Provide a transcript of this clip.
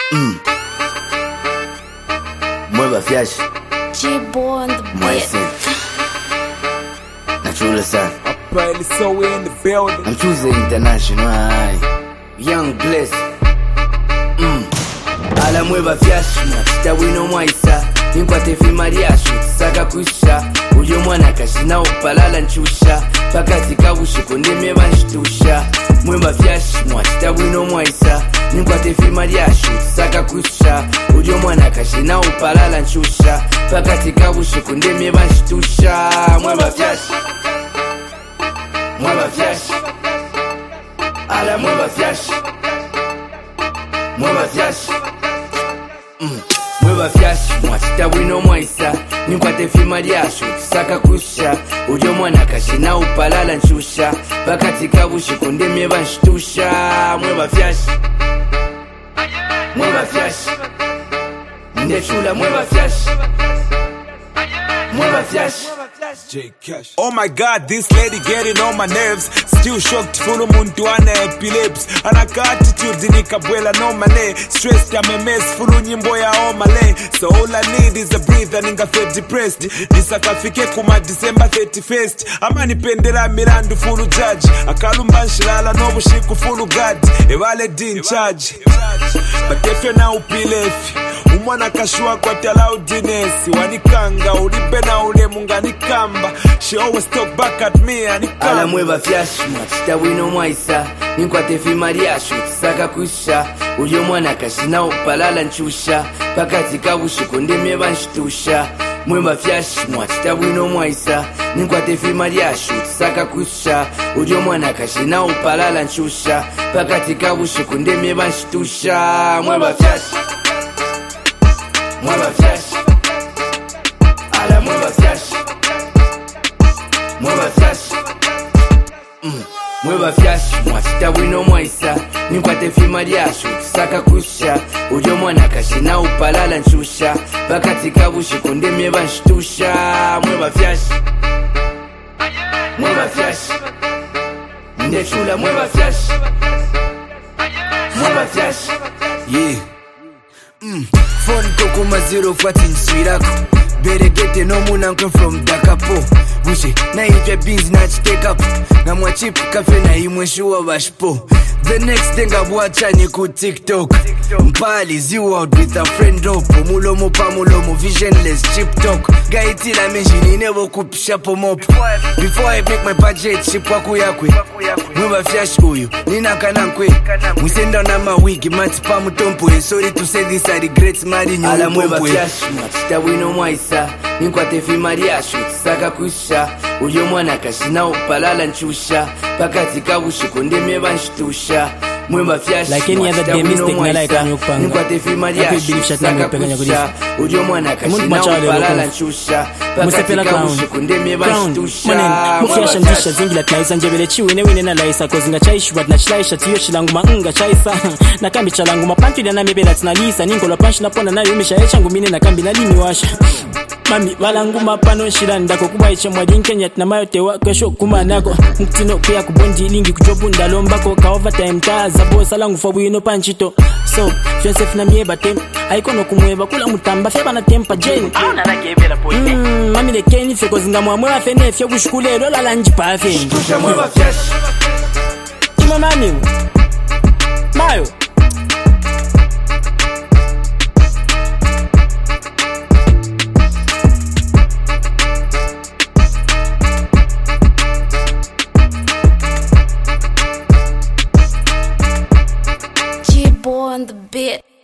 Mueva flash. G-Boy on the beat. Nachula sana. Apparently so we in the building. I'm choosing international. Young Bliss. Ala mueva flash. Matita wino mwaisa. Nimpate filmariashu. Saka kusha. Uyo mwana kashina upalala nchusha. Pakati kawushu kondeme banshtusha. Mueva flash. Matita wino mwaisa. Nimpate filmariashu. Saka kusha. Uyo mwana kashina upalala nchusha. Pakati kawushu kondeme banshtusha. Mueva flash. Mueva flash. Ala mueva flash. Mueva flash. Mueva flash. Mwachita wino mwaisa. Nimpate filmariashu. Saka kusha. Uyo mwana kashina upalala nchusha. Pakati kawushu kondeme banshtusha. Mueva flash. Mueva flash. Ndechula mueva flash. Mueva flash. Oh my god, this lady getting on my nerves. Still shocked, full muntu ana epilepsy. Anaka attitude nikabwela no mane. Stressed, I'm a mess, full nyimbo ya omale. So all I need is a breather, ninga feel depressed. Nisakafike kuma December 31st. Amani pendera mirandu full judge. Akalumba nshilala no bushiku full god. Ewale din charge. But if you're now pilefi. Umwana kashua kwa loudness. Wanikanga, ulibe na ule munga nikamba. She always talk back at me anikamba. Ala mueva flash, mwachita wino mwaisa. Ninkwate filmariashu, saka kusha. Uyo mwana kashina upalala nchusha. Pakati kawushu kondeme banshtusha. Mueva flash, mwachita wino mwaisa. Ninkwate filmariashu, saka kusha. Uyo mwana kashina upalala nchusha. Pakati kawushu kondeme banshtusha. Mueva flash. Mueva flash. Ala mueva flash. Mueva flash. Mueva flash. Mwachita wino mwaisa. Ninkwate filmariashu. Saka kusha. Uyo mwana kashina upalala nchusha. Pakati kawushu kondeme banshtusha. Mueva flash. Mueva flash. Ndechula mueva flash. Mueva flash. Yeah. Phone koko mazero fatin swirako. Beregete no munankwe from Dakapo. Bushe na itwe beans na take up. Na mwachip kafe na imweshuwa bashpo. The next thing abwacha ni ku TikTok. Mpali ziu out with a friend up. Mulomo pa mulomo visionless chip talk. Gaiti la menjini never kupisha pomop. Before I make my budget chip waku yakwe. Mueva flash uyu nina kanankwe. Mwisenda na mawigi mati pa mutompwe. Sorry to say this I regret mari nyo Ala mueva upompwe. flash. Mwachita wino mwaisa. Ninkwate filmariashu. Saka kusha. Uyo mwana kashina upalala nchusha. Pakati kawushu kondeme banshtusha. Mueva flash. Like any other day, mistake na like anyopanga. Ninkwate filmariashu. Saka kusha. Uyo mwana kashina upalala nchusha. Pakati kawushu kondeme banshtusha. mufyasha ndisha zingila tlaisa njebele chiwine wine na laisa kozinga chaishu but na chilaisha tiyo chilangu maunga chaisa na kambi chalangu mapantu ila na mebela tinalisa ningola panshi na pona nayo misha echangu mine na kambi na lini washa mami walangu mapano shirandako kuba iche mwadi nkenya tina mayote wa kesho kumanako mkutino kuya kubondi lingi kujobu ndalombako ka overtime taza bosa langu fabu ino panchito so fiansef na mieba tem aikono kumweba kula mutamba feba na tempa jeni aona rake evela poite mami de keni feko zinga mwamwe wa fene fya kushukule lola la njipa afeni Tusha mueva flash. ima mami mayo G-Boy on the beat.